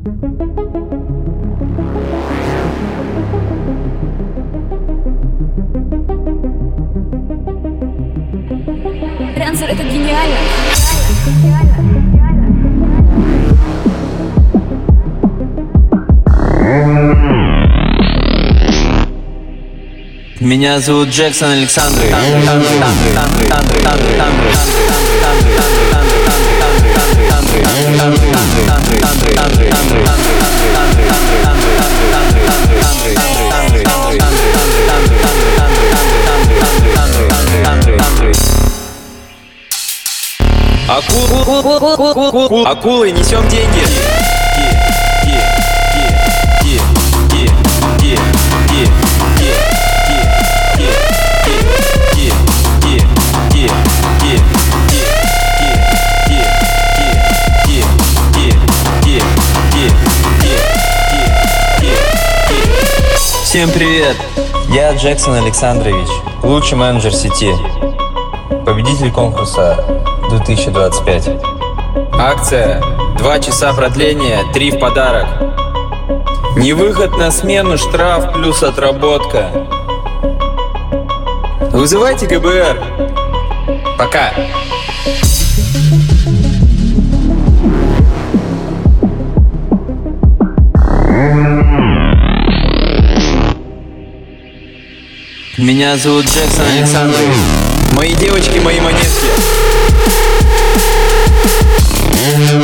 Трансер — это гениально. Меня зовут Джексон Александрович. Акулы, несем деньги. Всем привет! Я Джексон Александрович, лучший менеджер сети, победитель конкурса 2025. Акция 2 часа продления, 3 в подарок. Невыход на смену, штраф плюс отработка. Вызывайте ГБР. Пока. Меня зовут Джексон Александрович. Мои девочки, мои монетки.